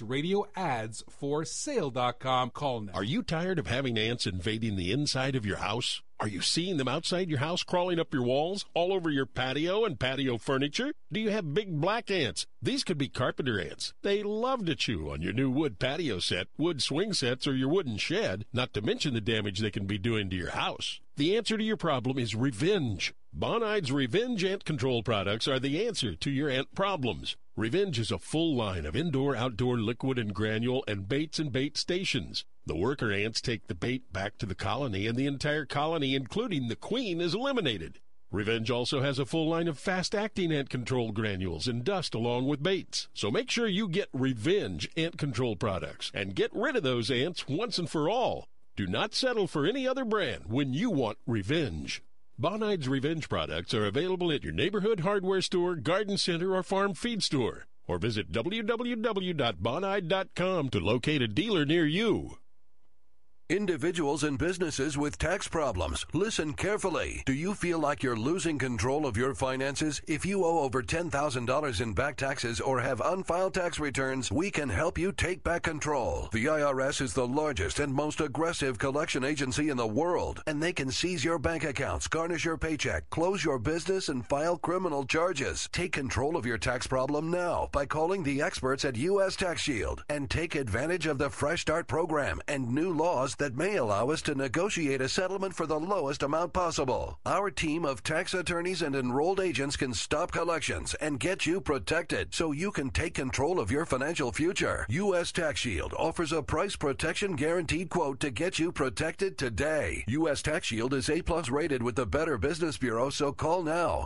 radioadsforsale.com. Call now. Are you tired of having ants invading the inside of your house? Are you seeing them outside your house crawling up your walls, all over your patio and patio furniture? Do you have big black ants? These could be carpenter ants. They love to chew on your new wood patio set, wood swing sets, or your wooden shed, not to mention the damage they can be doing to your house. The answer to your problem is Revenge. Bonide's Revenge ant control products are the answer to your ant problems. Revenge is a full line of indoor-outdoor liquid and granule and baits and bait stations. The worker ants take the bait back to the colony, and the entire colony, including the queen, is eliminated. Revenge also has a full line of fast-acting ant control granules and dust along with baits. So make sure you get Revenge ant control products and get rid of those ants once and for all. Do not settle for any other brand when you want Revenge. Bonide's Revenge products are available at your neighborhood hardware store, garden center, or farm feed store. Or visit www.bonide.com to locate a dealer near you. Individuals and businesses with tax problems, listen carefully. Do you feel like you're losing control of your finances? If you owe over $10,000 in back taxes or have unfiled tax returns, we can help you take back control. The IRS is the largest and most aggressive collection agency in the world, and they can seize your bank accounts, garnish your paycheck, close your business, and file criminal charges. Take control of your tax problem now by calling the experts at U.S. Tax Shield and take advantage of the Fresh Start program and new laws that may allow us to negotiate a settlement for the lowest amount possible. Our team of tax attorneys and enrolled agents can stop collections and get you protected so you can take control of your financial future. U.S. Tax Shield offers a price protection guaranteed quote to get you protected today. U.S. Tax Shield is A+ rated with the Better Business Bureau, so call now.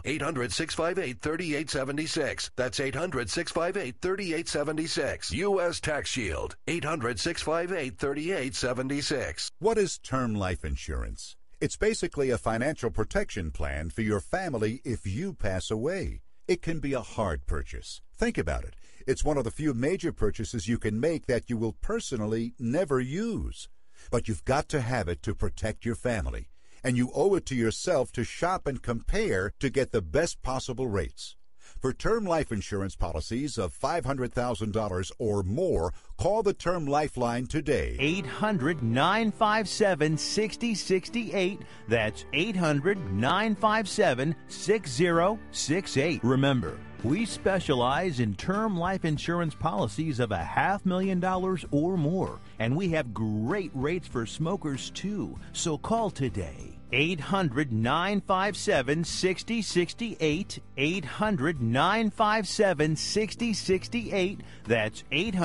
800-658-3876. That's 800-658-3876. U.S. Tax Shield. 800-658-3876. What is term life insurance? It's basically a financial protection plan for your family if you pass away. It can be a hard purchase. Think about it. It's one of the few major purchases you can make that you will personally never use. But you've got to have it to protect your family. And you owe it to yourself to shop and compare to get the best possible rates. For term life insurance policies of $500,000 or more, call the Term Lifeline today. 800-957-6068. That's 800-957-6068. Remember, we specialize in term life insurance policies of $500,000 or more, and we have great rates for smokers too. So call today. 800-957-6068. 800-957-6068. That's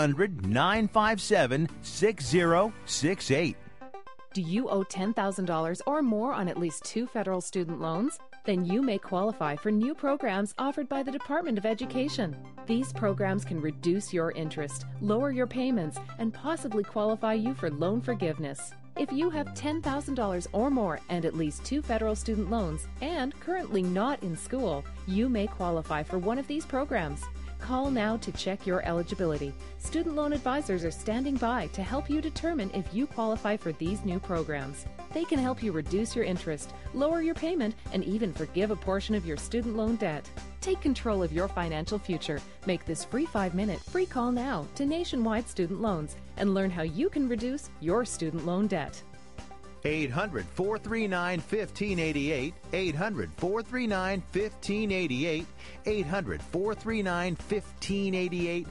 800-957-6068. Do you owe $10,000 or more on at least 2 federal student loans? Then you may qualify for new programs offered by the Department of Education. These programs can reduce your interest, lower your payments, and possibly qualify you for loan forgiveness. If you have $10,000 or more and at least 2 federal student loans and currently not in school, you may qualify for one of these programs. Call now to check your eligibility. Student loan advisors are standing by to help you determine if you qualify for these new programs. They can help you reduce your interest, lower your payment, and even forgive a portion of your student loan debt. Take control of your financial future. Make this free 5-minute free call now to Nationwide Student Loans and learn how you can reduce your student loan debt. 800-439-1588. 800-439-1588. 800-439-1588.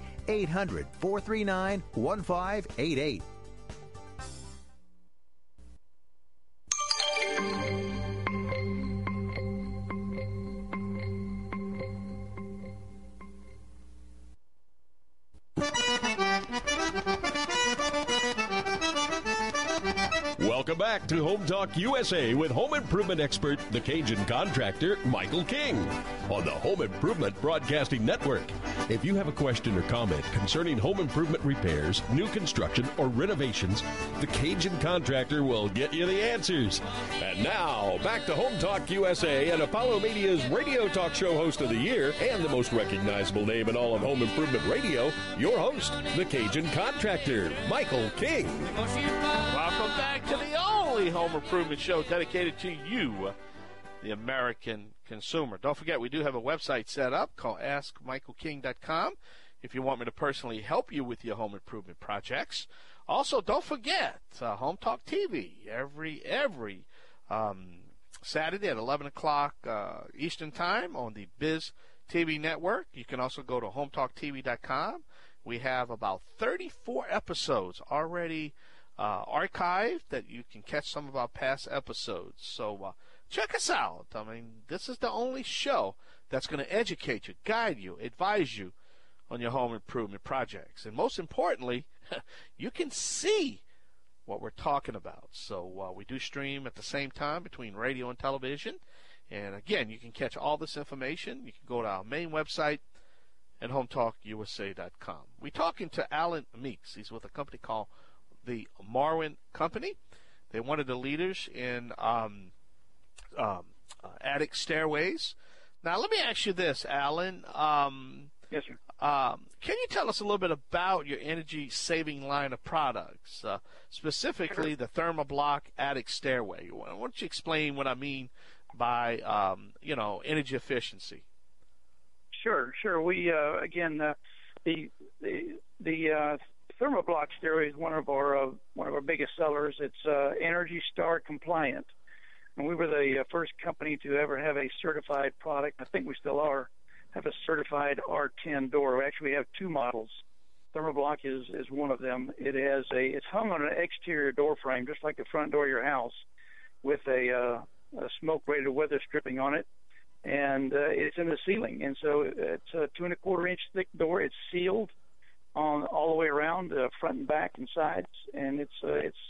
800-439-1588. Welcome back to Home Talk USA with home improvement expert, the Cajun contractor, Michael King, on the Home Improvement Broadcasting Network. If you have a question or comment concerning home improvement repairs, new construction, or renovations, the Cajun contractor will get you the answers. And now, back to Home Talk USA and Apollo Media's radio talk show host of the year and the most recognizable name in all of home improvement radio, your host, the Cajun contractor, Michael King. Welcome back to the only home improvement show dedicated to you, the American consumer. Don't forget, we do have a website set up called AskMichaelKing.com if you want me to personally help you with your home improvement projects. Also, don't forget, Home Talk TV every Saturday at 11 o'clock Eastern Time on the Biz TV network. You can also go to HomeTalkTV.com. We have about 34 episodes already archived that you can catch some of our past episodes. So check us out. I mean, this is the only show that's going to educate you, guide you, advise you on your home improvement projects. And most importantly, you can see what we're talking about. So we do stream at the same time between radio and television. And again, you can catch all this information. You can go to our main website at HomeTalkUSA.com. We're talking to Alan Meeks. He's with a company called the Marwin Company. They're one of the leaders in attic stairways. Now, let me ask you this, Alan. Yes, sir. Can you tell us a little bit about your energy-saving line of products, specifically the ThermoBlock attic stairway? Why don't you explain what I mean by, energy efficiency? Sure. We again, the ThermoBlock stairway is one of our biggest sellers. It's Energy Star compliant, and we were the first company to ever have a certified product. I think we still are. Have a certified R10 door. Actually, we have 2 models. ThermoBlock is one of them. It's hung on an exterior door frame, just like the front door of your house, with a smoke-rated weather stripping on it, and it's in the ceiling. And so it's a 2 1/4 inch thick door. It's sealed on all the way around, front and back and sides, and it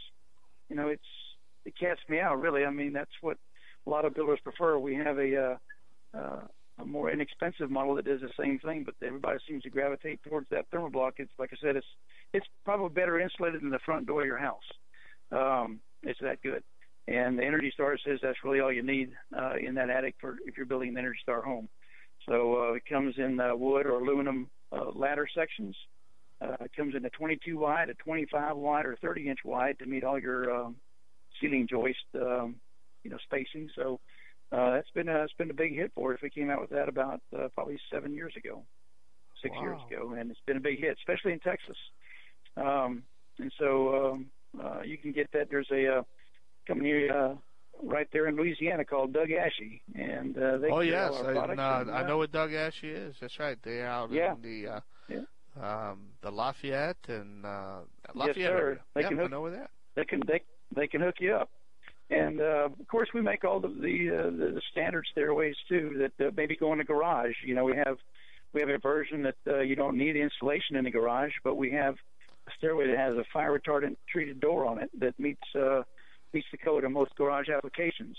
casts me out, really. I mean, that's what a lot of builders prefer. We have a more inexpensive model that does the same thing, but everybody seems to gravitate towards that ThermoBlock. It's, like I said, it's probably better insulated than the front door of your house. It's that good. And the Energy Star says that's really all you need in that attic for if you're building an Energy Star home. So it comes in wood or aluminum ladder sections. It comes in a 22 wide, a 25 wide, or 30-inch wide to meet all your ceiling joist, spacing. So it's been a big hit for us. We came out with that about probably 7 years ago, 6 years ago, and it's been a big hit, especially in Texas. And so you can get that. There's a company right there in Louisiana called Doug Ashy, and they oh carry yes, all our products. I know what Doug Ashy is. That's right. They're out in the Lafayette and Lafayette. Yes, sir. area. I know where that. They can hook you up, and of course we make all the standard stairways too that maybe go in the garage. We have a version that you don't need insulation in the garage, but we have a stairway that has a fire retardant treated door on it that meets the code of most garage applications.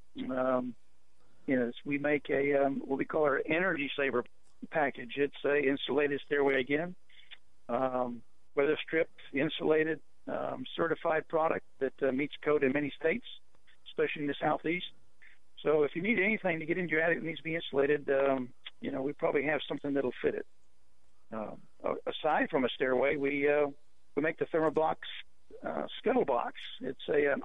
We make what we call our Energy Saver package. It's a insulated stairway again, weather stripped, insulated, certified product that meets code in many states, especially in the Southeast. So if you need anything to get into your attic that needs to be insulated, we probably have something that'll fit it. Aside from a stairway, we make the Thermoblox scuttle box. It's an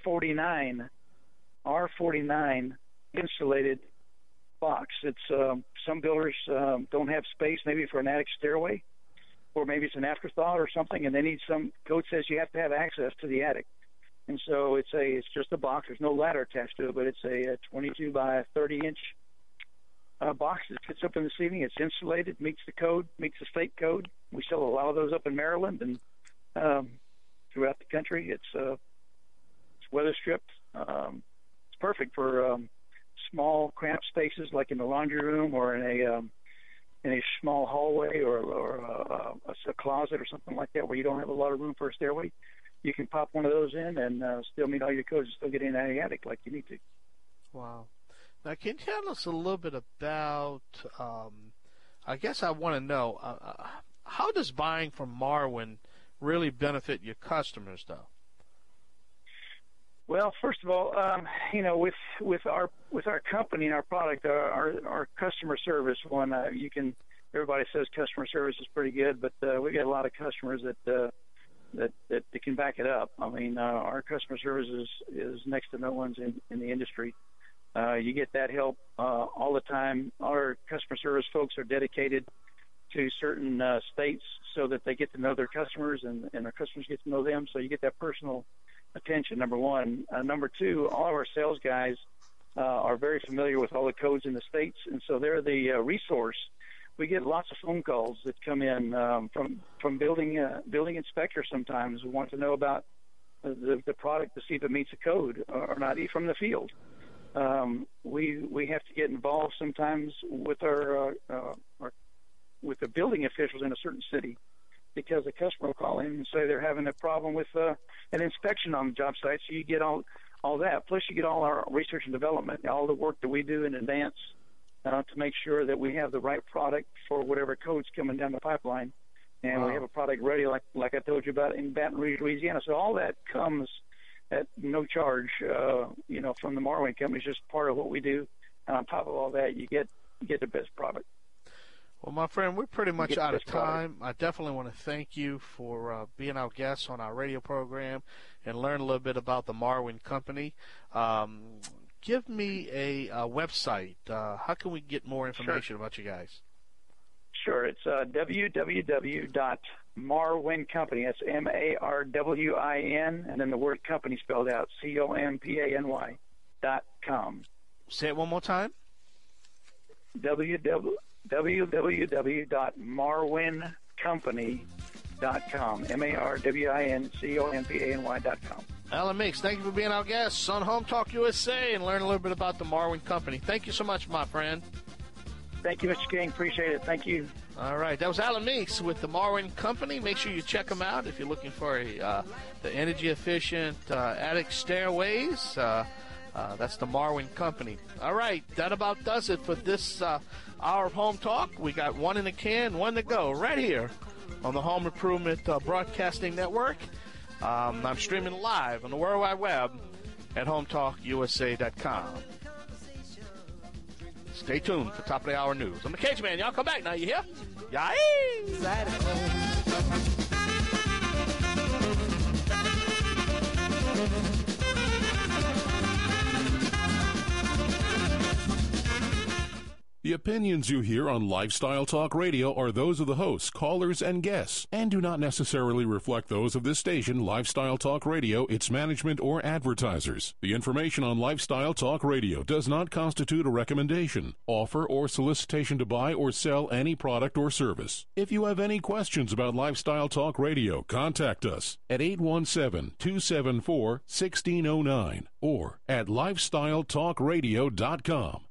R49 insulated box. It's some builders don't have space maybe for an attic stairway, or maybe it's an afterthought or something, and they need some code says you have to have access to the attic. And so it's just a box. There's no ladder attached to it, but it's a 22 by 30 inch box that fits up in the ceiling. It's insulated, meets the code, meets the state code. We sell a lot of those up in Maryland and throughout the country. It's weather stripped. It's perfect for small cramped spaces like in the laundry room or in a small hallway or a closet or something like that where you don't have a lot of room for a stairway. You can pop one of those in and still meet all your codes and still get in the attic like you need to. Wow. Now, can you tell us a little bit about, I guess I want to know, how does buying from Marwin really benefit your customers, though? Well, first of all, with our company and our product, our customer service one, everybody says customer service is pretty good, but we get a lot of customers that can back it up. I mean, our customer service is next to no one's in the industry. You get that help all the time. Our customer service folks are dedicated to certain states so that they get to know their customers and our customers get to know them. So you get that personal attention, number one. Number two, all of our sales guys are very familiar with all the codes in the states, and so they're the resource. We get lots of phone calls that come in from building inspectors sometimes who want to know about the product to see if it meets the code or not, from the field. We have to get involved sometimes with with the building officials in a certain city because the customer will call in and say they're having a problem with an inspection on the job site. So you get all that. Plus you get all our research and development, all the work that we do in advance to make sure that we have the right product for whatever code's coming down the pipeline. And we have a product ready like I told you about in Baton Rouge, Louisiana. So all that comes at no charge, from the Marwin Company. It's just part of what we do. And on top of all that, you get the best product. Well, my friend, we're pretty much out of time. I definitely want to thank you for being our guest on our radio program and learn a little bit about the Marwin Company. Give me a website. How can we get more information about you guys? Sure. It's www.marwin Company. That's MARWIN, and then the word company spelled out, COMPANY.com. Say it one more time. www.marwincompany.com. MARWINCOMPANY.com. Alan Meeks, thank you for being our guest on Home Talk USA and learn a little bit about the Marwin Company. Thank you so much, my friend. Thank you, Mr. King. Appreciate it. Thank you. All right. That was Alan Meeks with the Marwin Company. Make sure you check them out if you're looking for the energy-efficient attic stairways. That's the Marwin Company. All right. That about does it for this hour of Home Talk. We got one in the can, one to go right here on the Home Improvement Broadcasting Network. I'm streaming live on the World Wide Web at HometalkUSA.com. Stay tuned for top of the hour news. I'm the Cajun Man. Y'all come back now. You hear? Yay! The opinions you hear on Lifestyle Talk Radio are those of the hosts, callers, and guests, and do not necessarily reflect those of this station, Lifestyle Talk Radio, its management, or advertisers. The information on Lifestyle Talk Radio does not constitute a recommendation, offer, or solicitation to buy or sell any product or service. If you have any questions about Lifestyle Talk Radio, contact us at 817-274-1609 or at lifestyletalkradio.com.